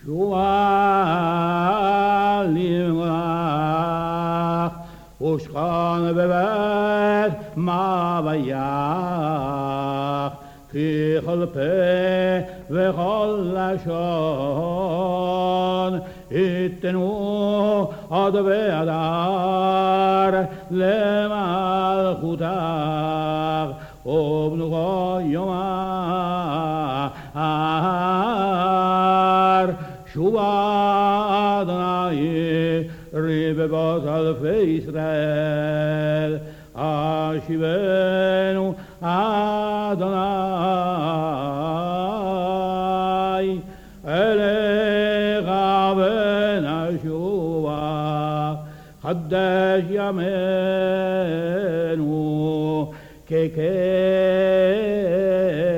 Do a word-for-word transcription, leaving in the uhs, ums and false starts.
שואלים ושכן בבית מאווייך ככל פה וכל לשון יתנו עד והדר למלכותך ובנוכה יאמר שובה אדוני רבבות אלפי ישראל אשיבנו אדוני אליך ונשובה חדש ימינו כקדם